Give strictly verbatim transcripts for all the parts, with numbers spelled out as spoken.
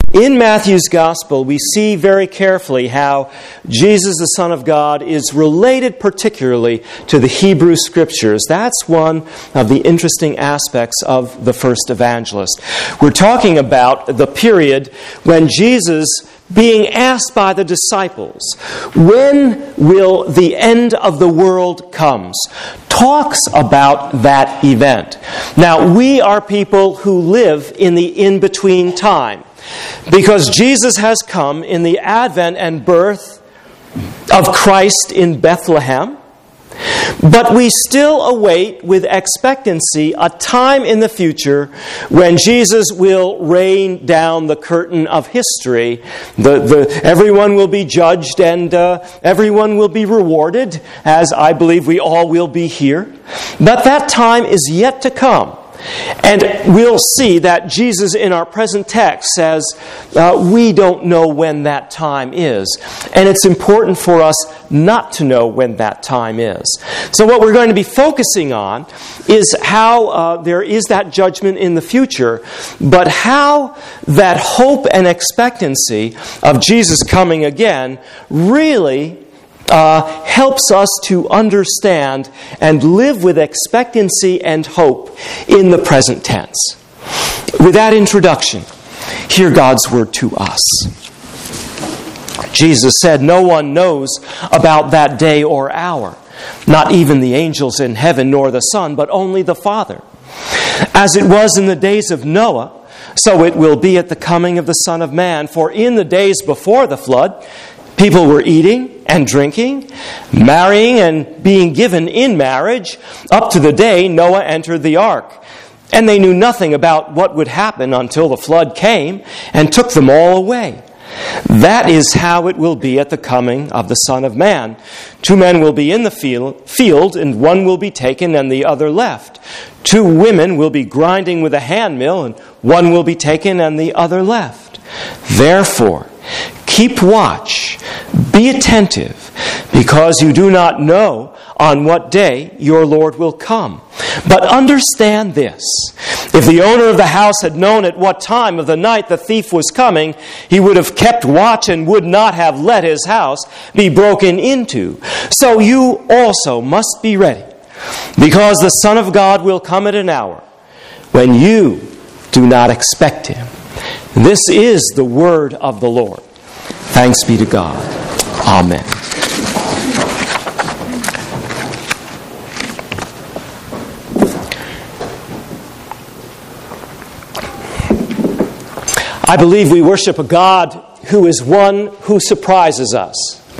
In Matthew's Gospel, we see very carefully how Jesus, the Son of God, is related particularly to the Hebrew Scriptures. That's one of the interesting aspects of the first evangelist. We're talking about the period when Jesus, being asked by the disciples, when will the end of the world come, talks about that event. Now, we are people who live in the in-between time, because Jesus has come in the advent and birth of Christ in Bethlehem, but we still await with expectancy a time in the future when Jesus will rain down the curtain of history. The, the, everyone will be judged and uh, everyone will be rewarded, as I believe we all will be here. But that time is yet to come. And we'll see that Jesus in our present text says, uh, we don't know when that time is. And it's important for us not to know when that time is. So what we're going to be focusing on is how uh, there is that judgment in the future, but how that hope and expectancy of Jesus coming again really Uh, helps us to understand and live with expectancy and hope in the present tense. With that introduction, hear God's word to us. Jesus said, "No one knows about that day or hour, not even the angels in heaven nor the Son, but only the Father. As it was in the days of Noah, so it will be at the coming of the Son of Man. For in the days before the flood, people were eating and drinking, marrying and being given in marriage, up to the day Noah entered the ark. And they knew nothing about what would happen until the flood came and took them all away. That is how it will be at the coming of the Son of Man. Two men will be in the field, and one will be taken and the other left. Two women will be grinding with a handmill, and one will be taken and the other left. Therefore, keep watch, be attentive, because you do not know on what day your Lord will come. But understand this, if the owner of the house had known at what time of the night the thief was coming, he would have kept watch and would not have let his house be broken into. So you also must be ready, because the Son of God will come at an hour when you do not expect him." This is the word of the Lord. Thanks be to God. Amen. I believe we worship a God who is one who surprises us.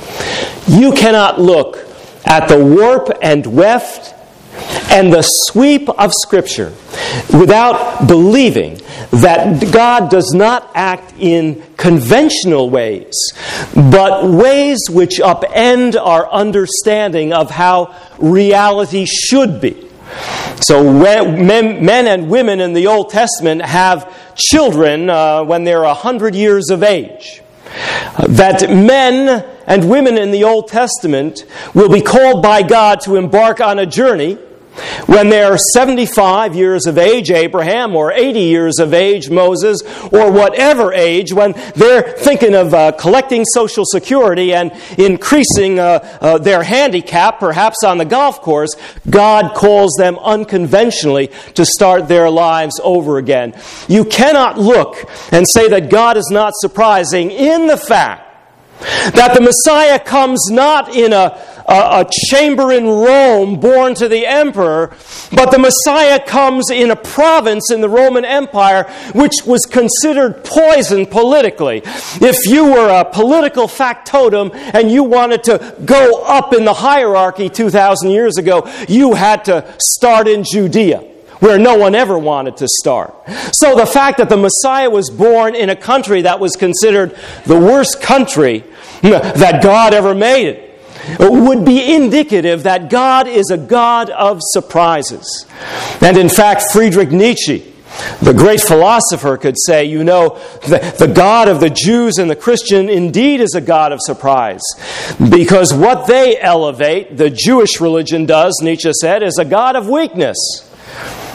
You cannot look at the warp and weft and the sweep of Scripture without believing that God does not act in conventional ways, but ways which upend our understanding of how reality should be. So when men, men and women in the Old Testament have children uh, when they're a hundred years of age. That men and women in the Old Testament will be called by God to embark on a journey when they're seventy-five years of age, Abraham, or eighty years of age, Moses, or whatever age, when they're thinking of uh, collecting Social Security and increasing uh, uh, their handicap, perhaps on the golf course, God calls them unconventionally to start their lives over again. You cannot look and say that God is not surprising in the fact that the Messiah comes not in a, a, a chamber in Rome born to the emperor, but the Messiah comes in a province in the Roman Empire which was considered poison politically. If you were a political factotum and you wanted to go up in the hierarchy two thousand years ago, you had to start in Judea, where no one ever wanted to start. So the fact that the Messiah was born in a country that was considered the worst country that God ever made would be indicative that God is a God of surprises. And in fact, Friedrich Nietzsche, the great philosopher, could say, you know, the, the God of the Jews and the Christian indeed is a God of surprise. Because what they elevate, the Jewish religion does, Nietzsche said, is a God of weakness.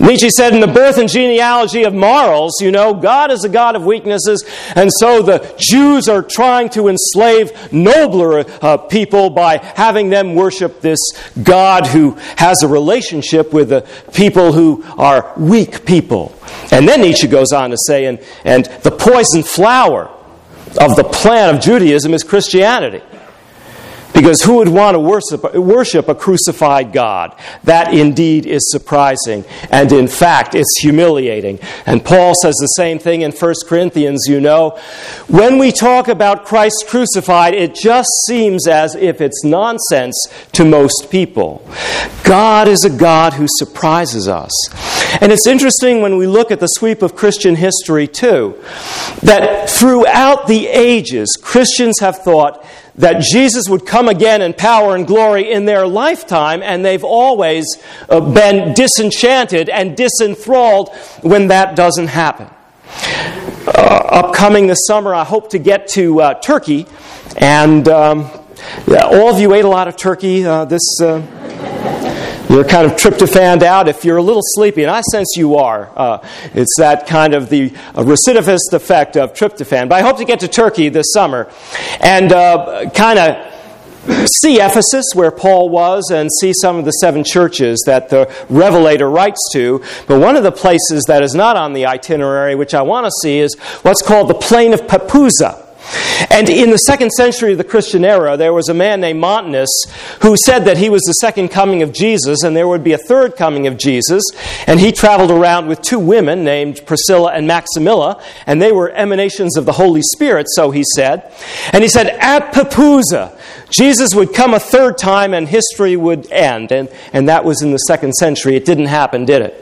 Nietzsche said in The Birth and Genealogy of Morals, you know, God is a God of weaknesses, and so the Jews are trying to enslave nobler uh, people by having them worship this God who has a relationship with the people who are weak people. And then Nietzsche goes on to say, and, and the poison flower of the plant of Judaism is Christianity. Because who would want to worship, worship a crucified God? That indeed is surprising. And in fact, it's humiliating. And Paul says the same thing in First Corinthians, you know. When we talk about Christ crucified, it just seems as if it's nonsense to most people. God is a God who surprises us. And it's interesting when we look at the sweep of Christian history, too, that throughout the ages, Christians have thought that Jesus would come again in power and glory in their lifetime, and they've always uh, been disenchanted and disenthralled when that doesn't happen. Uh, upcoming this summer, I hope to get to uh, Turkey, and um, yeah, all of you ate a lot of turkey uh, this... Uh, You're kind of tryptophaned out if you're a little sleepy, and I sense you are. Uh, it's that kind of the uh, recidivist effect of tryptophan. But I hope to get to Turkey this summer and uh, kind of see Ephesus, where Paul was, and see some of the seven churches that the Revelator writes to. But one of the places that is not on the itinerary, which I want to see, is what's called the Plain of Papusa. And in the second century of the Christian era, there was a man named Montanus who said that he was the second coming of Jesus and there would be a third coming of Jesus. And he traveled around with two women named Priscilla and Maximilla, and they were emanations of the Holy Spirit, so he said. And he said, at Papusa, Jesus would come a third time and history would end. And, and that was in the second century. It didn't happen, did it?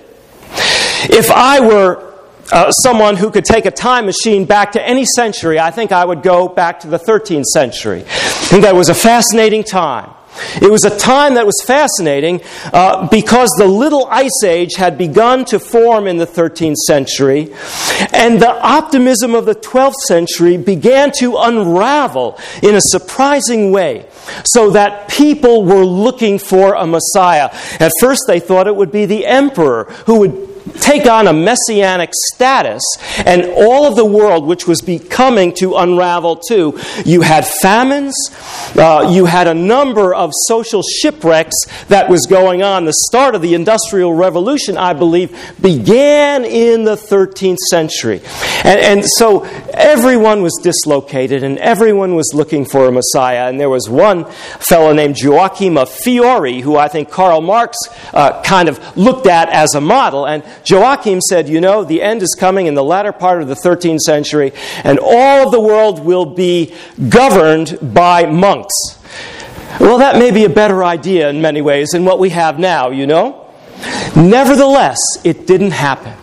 If I were Uh, someone who could take a time machine back to any century, I think I would go back to the thirteenth century. I think that was a fascinating time. It was a time that was fascinating uh, because the Little Ice Age had begun to form in the thirteenth century, and the optimism of the twelfth century began to unravel in a surprising way, so that people were looking for a Messiah. At first they thought it would be the emperor who would take on a messianic status, and all of the world which was becoming to unravel too. You had famines, uh, you had a number of social shipwrecks that was going on. The start of the Industrial Revolution, I believe, began in the thirteenth century. And, and so everyone was dislocated and everyone was looking for a Messiah. And there was one fellow named Joachim of Fiore, who I think Karl Marx uh, kind of looked at as a model. And Joachim said, you know, the end is coming in the latter part of the thirteenth century, and all of the world will be governed by monks. Well, that may be a better idea in many ways than what we have now, you know. Nevertheless, it didn't happen.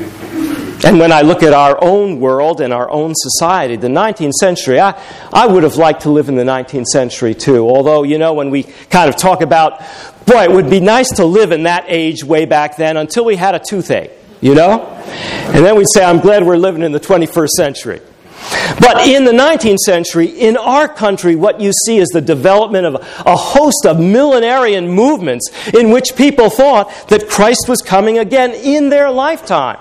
And when I look at our own world and our own society, the nineteenth century, I, I would have liked to live in the nineteenth century too. Although, you know, when we kind of talk about, boy, it would be nice to live in that age way back then until we had a toothache, you know? And then we'd say, I'm glad we're living in the twenty-first century. But in the nineteenth century, in our country, what you see is the development of a host of millenarian movements in which people thought that Christ was coming again in their lifetime.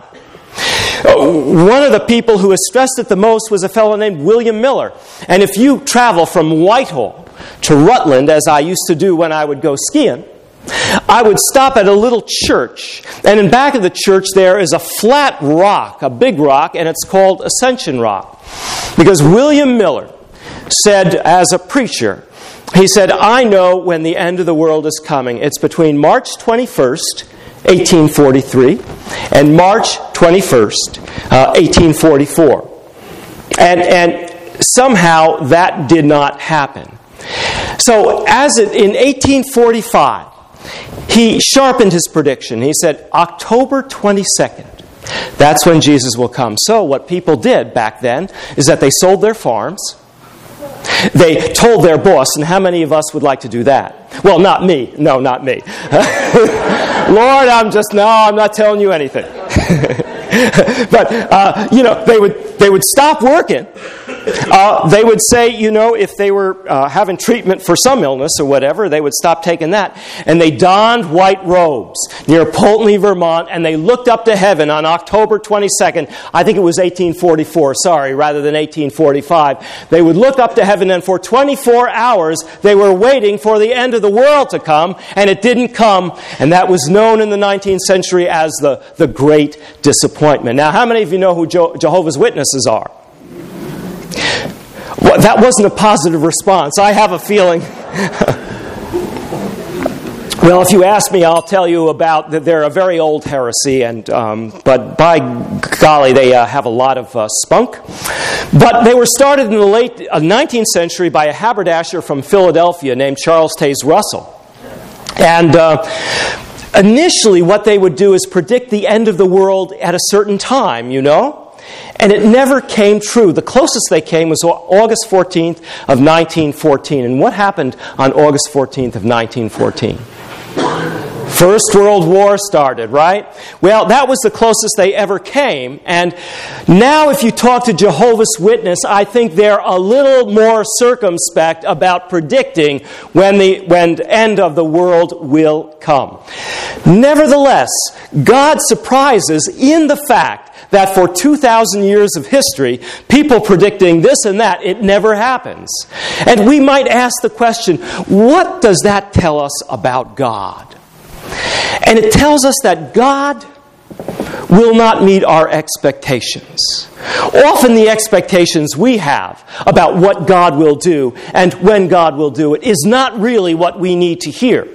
One of the people who has stressed it the most was a fellow named William Miller. And if you travel from Whitehall to Rutland, as I used to do when I would go skiing, I would stop at a little church. And in back of the church there is a flat rock, a big rock, and it's called Ascension Rock. Because William Miller said as a preacher, he said, I know when the end of the world is coming. It's between March twenty-first, eighteen forty-three, and March twenty-first, uh, eighteen forty-four. And, and somehow that did not happen. So as it, in eighteen forty-five, he sharpened his prediction. He said, October twenty-second, that's when Jesus will come. So what people did back then is that they sold their farms. They told their boss, and how many of us would like to do that? Well, not me. No, not me. Lord, I'm just, no, I'm not telling you anything. But, uh, you know, they would they would stop working, Uh, they would say, you know, if they were uh, having treatment for some illness or whatever, they would stop taking that. And they donned white robes near Poultney, Vermont, and they looked up to heaven on October twenty-second. I think it was eighteen forty-four, sorry, rather than eighteen forty-five. They would look up to heaven, and for twenty-four hours, they were waiting for the end of the world to come, and it didn't come. And that was known in the nineteenth century as the, the Great Disappointment. Now, how many of you know who Je- Jehovah's Witnesses are? Well, that wasn't a positive response. I have a feeling. Well, if you ask me, I'll tell you about that. They're a very old heresy, and um, but by golly, they uh, have a lot of uh, spunk. But they were started in the late uh, nineteenth century by a haberdasher from Philadelphia named Charles Taze Russell. And uh, initially, what they would do is predict the end of the world at a certain time, you know? And it never came true. The closest they came was August fourteenth of nineteen fourteen. And what happened on August fourteenth of nineteen fourteen? First World War started, right? Well, that was the closest they ever came. And now if you talk to Jehovah's Witness, I think they're a little more circumspect about predicting when the when the end of the world will come. Nevertheless, God surprises in the fact that for two thousand years of history, people predicting this and that, it never happens. And we might ask the question, what does that tell us about God? And it tells us that God will not meet our expectations. Often the expectations we have about what God will do and when God will do it is not really what we need to hear.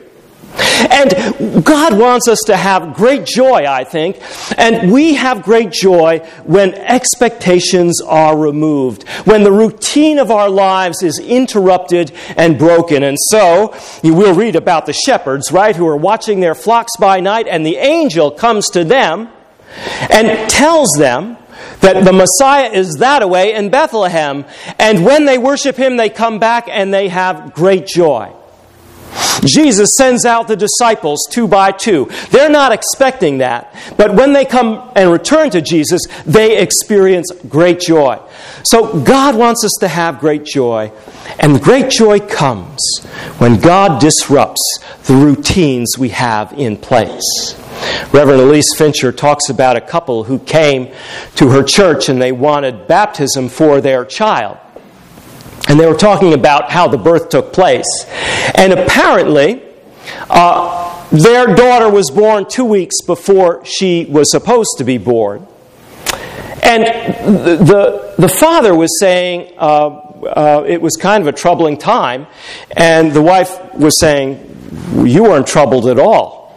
And God wants us to have great joy, I think, and we have great joy when expectations are removed, when the routine of our lives is interrupted and broken. And so, you will read about the shepherds, right, who are watching their flocks by night, and the angel comes to them and tells them that the Messiah is that way in Bethlehem, and when they worship Him, they come back and they have great joy. Jesus sends out the disciples two by two. They're not expecting that. But when they come and return to Jesus, they experience great joy. So God wants us to have great joy. And great joy comes when God disrupts the routines we have in place. Reverend Elise Fincher talks about a couple who came to her church and they wanted baptism for their child. And they were talking about how the birth took place. And apparently, uh, their daughter was born two weeks before she was supposed to be born. And the the, the father was saying uh, uh, it was kind of a troubling time. And the wife was saying, "You weren't troubled at all."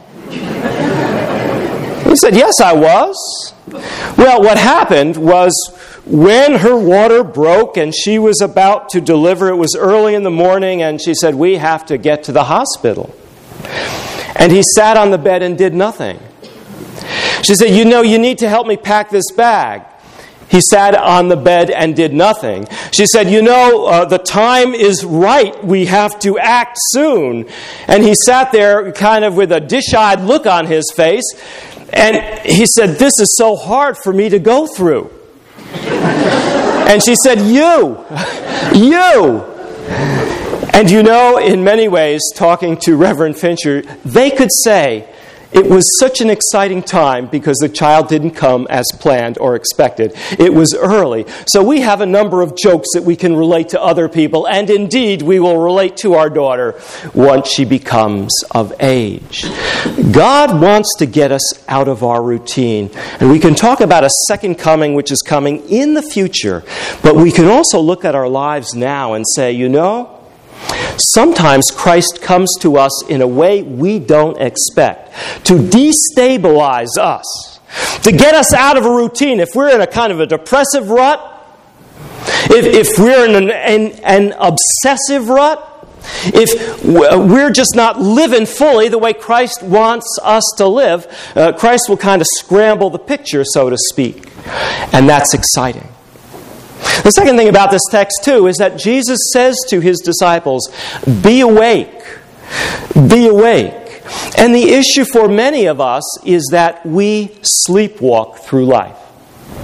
He said, "Yes, I was." Well, what happened was, when her water broke and she was about to deliver, it was early in the morning, and she said, "We have to get to the hospital." And he sat on the bed and did nothing. She said, "You know, you need to help me pack this bag." He sat on the bed and did nothing. She said, "You know, uh, the time is right. We have to act soon." And he sat there kind of with a dish-eyed look on his face. And he said, "This is so hard for me to go through." And she said, "You, you." And you know, in many ways, talking to Reverend Fincher, they could say it was such an exciting time because the child didn't come as planned or expected. It was early. So we have a number of jokes that we can relate to other people, and indeed we will relate to our daughter once she becomes of age. God wants to get us out of our routine. And we can talk about a second coming which is coming in the future, but we can also look at our lives now and say, you know, sometimes Christ comes to us in a way we don't expect, to destabilize us, to get us out of a routine. If we're in a kind of a depressive rut, if, if we're in an, an, an obsessive rut, if we're just not living fully the way Christ wants us to live, uh, Christ will kind of scramble the picture, so to speak. And that's exciting. The second thing about this text, too, is that Jesus says to His disciples, "Be awake, be awake." And the issue for many of us is that we sleepwalk through life.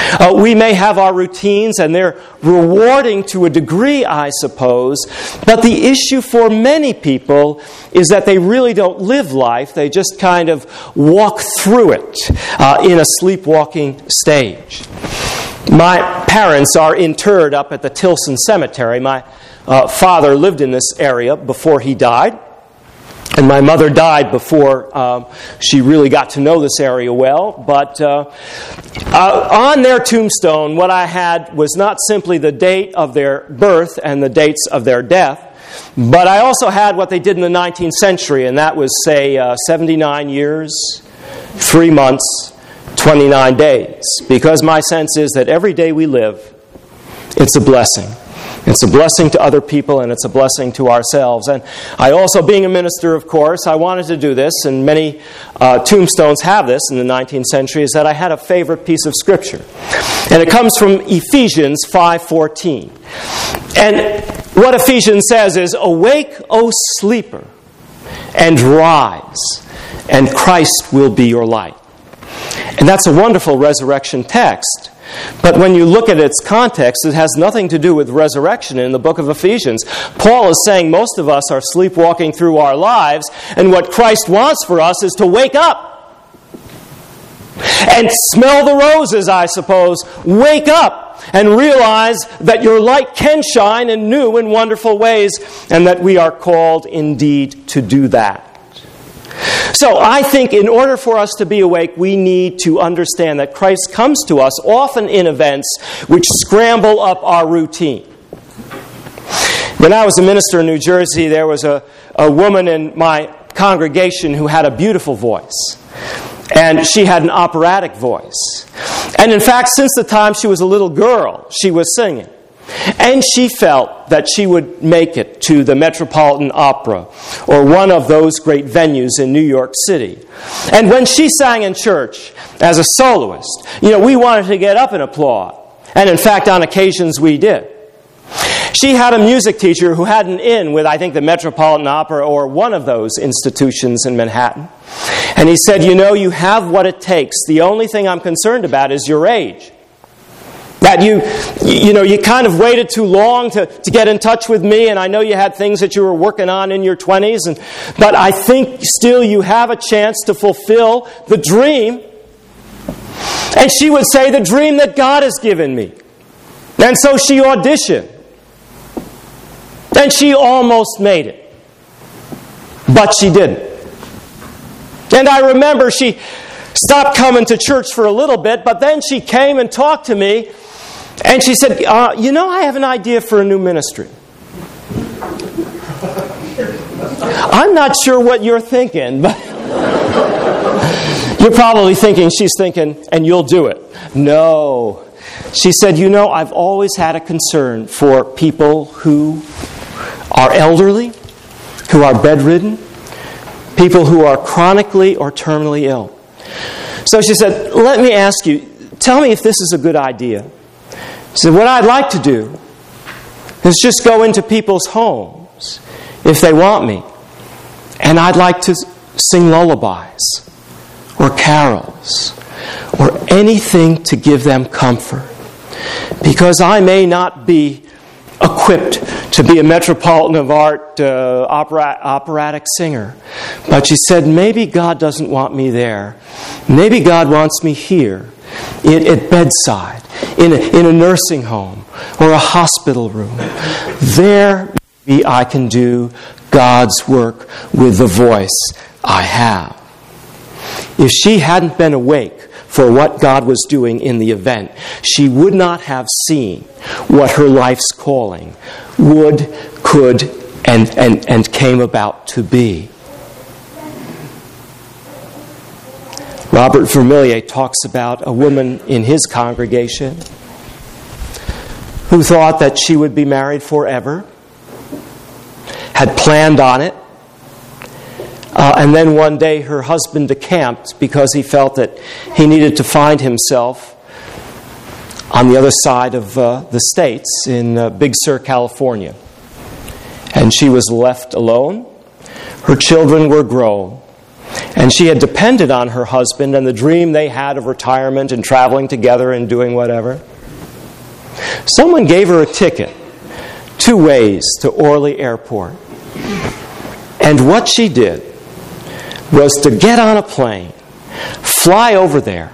Uh, we may have our routines, and they're rewarding to a degree, I suppose, but the issue for many people is that they really don't live life. They just kind of walk through it uh, in a sleepwalking stage. My parents are interred up at the Tilson Cemetery. My uh, father lived in this area before he died. And my mother died before um, she really got to know this area well. But uh, uh, on their tombstone, what I had was not simply the date of their birth and the dates of their death, but I also had what they did in the nineteenth century, and that was, say, uh, seventy-nine years, three months, twenty-nine days. Because my sense is that every day we live, it's a blessing. It's a blessing to other people, and it's a blessing to ourselves. And I also, being a minister, of course, I wanted to do this, and many uh, tombstones have this in the nineteenth century, is that I had a favorite piece of Scripture. And it comes from Ephesians five fourteen. And what Ephesians says is, "Awake, O sleeper, and rise, and Christ will be your light." And that's a wonderful resurrection text. But when you look at its context, it has nothing to do with resurrection in the book of Ephesians. Paul is saying most of us are sleepwalking through our lives, and what Christ wants for us is to wake up and smell the roses, I suppose. Wake up and realize that your light can shine in new and wonderful ways, and that we are called indeed to do that. So I think in order for us to be awake, we need to understand that Christ comes to us often in events which scramble up our routine. When I was a minister in New Jersey, there was a, a woman in my congregation who had a beautiful voice. And she had an operatic voice. And in fact, since the time she was a little girl, she was singing. And she felt that she would make it to the Metropolitan Opera or one of those great venues in New York City. And when she sang in church as a soloist, you know, we wanted to get up and applaud. And in fact, on occasions we did. She had a music teacher who had an in with, I think, the Metropolitan Opera or one of those institutions in Manhattan. And he said, "You know, you have what it takes. The only thing I'm concerned about is your age. That you, you know, you kind of waited too long to, to get in touch with me, and I know you had things that you were working on in your twenties, and but I think still you have a chance to fulfill the dream." And she would say, "The dream that God has given me." And so she auditioned. And she almost made it. But she didn't. And I remember she stopped coming to church for a little bit, but then she came and talked to me. And she said, uh, you know, I have an idea for a new ministry. I'm not sure what you're thinking, but you're probably thinking, she's thinking, and you'll do it. No. She said, you know, I've always had a concern for people who are elderly, who are bedridden, people who are chronically or terminally ill. So she said, let me ask you, tell me if this is a good idea. She said, what I'd like to do is just go into people's homes if they want me. And I'd like to sing lullabies or carols or anything to give them comfort. Because I may not be equipped to be a Metropolitan of Art uh, opera, operatic singer. But she said, maybe God doesn't want me there. Maybe God wants me here, in, at bedside, in a, in a nursing home or a hospital room. There, maybe I can do God's work with the voice I have. If she hadn't been awake for what God was doing in the event, she would not have seen what her life's calling would, could, and, and, and came about to be. Robert Vermillier talks about a woman in his congregation who thought that she would be married forever, had planned on it, Uh, and then one day her husband decamped because he felt that he needed to find himself on the other side of uh, the States in uh, Big Sur, California. And she was left alone. Her children were grown. And she had depended on her husband and the dream they had of retirement and traveling together and doing whatever. Someone gave her a ticket two ways to Orly Airport. And what she did was to get on a plane, fly over there,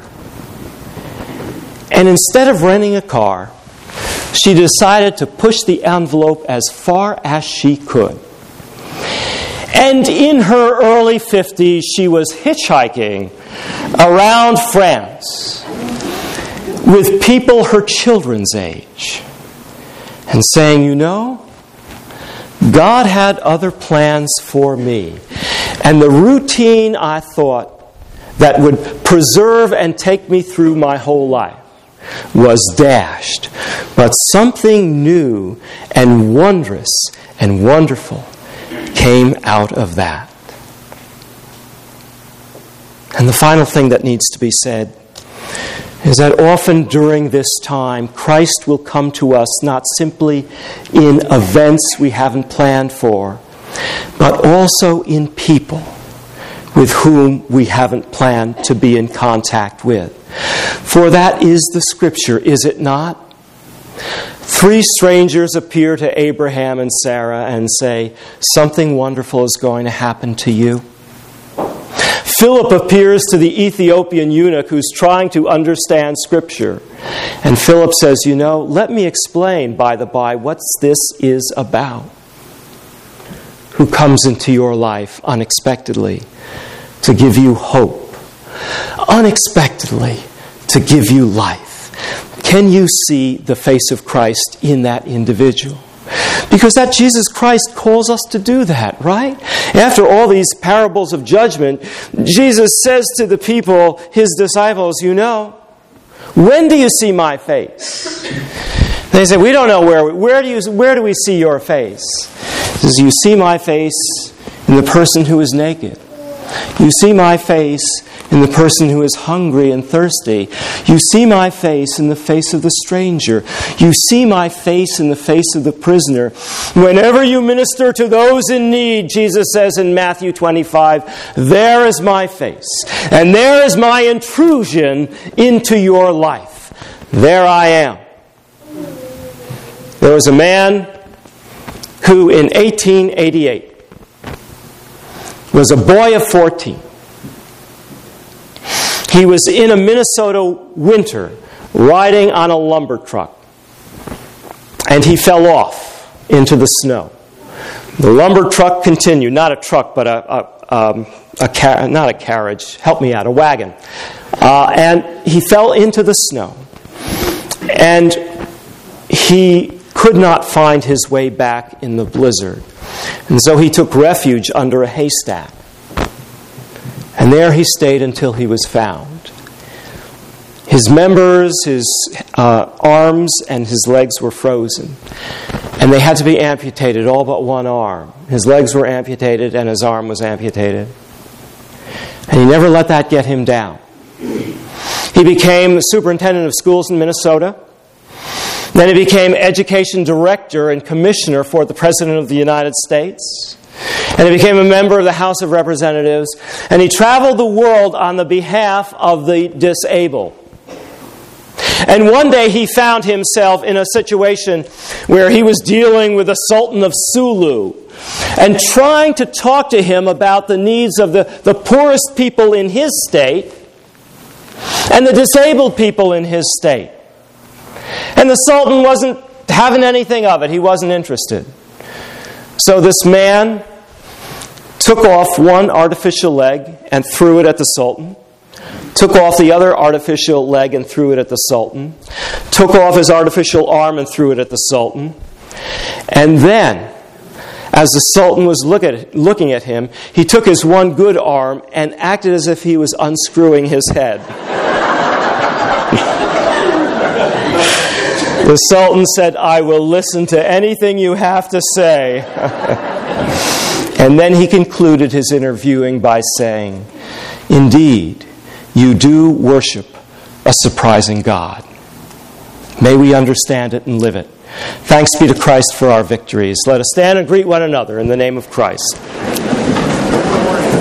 and instead of renting a car, she decided to push the envelope as far as she could. And in her early fifties, she was hitchhiking around France with people her children's age and saying, you know, God had other plans for me. And the routine I thought that would preserve and take me through my whole life was dashed. But something new and wondrous and wonderful came out of that. And the final thing that needs to be said is that often during this time, Christ will come to us not simply in events we haven't planned for, but also in people with whom we haven't planned to be in contact with. For that is the Scripture, is it not? Three strangers appear to Abraham and Sarah and say, something wonderful is going to happen to you. Philip appears to the Ethiopian eunuch who's trying to understand Scripture. And Philip says, you know, let me explain, by the by, what this is about. Who comes into your life unexpectedly to give you hope. Unexpectedly to give you life. Can you see the face of Christ in that individual? Because that Jesus Christ calls us to do that, right? After all these parables of judgment, Jesus says to the people, his disciples, you know, when do you see my face? They say, we don't know where. Where do you? Where do we see your face? He says, you see my face in the person who is naked. You see my face in the person who is hungry and thirsty. You see my face in the face of the stranger. You see my face in the face of the prisoner. Whenever you minister to those in need, Jesus says in Matthew twenty-five, there is my face. And there is my intrusion into your life. There I am. There was a man who in eighteen eighty-eight was a boy of fourteen. He was in a Minnesota winter riding on a lumber truck. And he fell off into the snow. The lumber truck continued, not a truck, but a, a, um, a car- not a carriage, help me out, a wagon. Uh, and he fell into the snow. And he could not find his way back in the blizzard. And so he took refuge under a haystack. And there he stayed until he was found. His members, his uh, arms, and his legs were frozen. And they had to be amputated, all but one arm. His legs were amputated and his arm was amputated. And he never let that get him down. He became the superintendent of schools in Minnesota. Then he became education director and commissioner for the President of the United States. And he became a member of the House of Representatives. And he traveled the world on the behalf of the disabled. And one day he found himself in a situation where he was dealing with the Sultan of Sulu and trying to talk to him about the needs of the, the poorest people in his state and the disabled people in his state. And the Sultan wasn't having anything of it. He wasn't interested. So this man took off one artificial leg and threw it at the Sultan. Took off the other artificial leg and threw it at the Sultan. Took off his artificial arm and threw it at the Sultan. And then, as the Sultan was look at, looking at him, he took his one good arm and acted as if he was unscrewing his head. The Sultan said, I will listen to anything you have to say. And then he concluded his interviewing by saying, indeed, you do worship a surprising God. May we understand it and live it. Thanks be to Christ for our victories. Let us stand and greet one another in the name of Christ.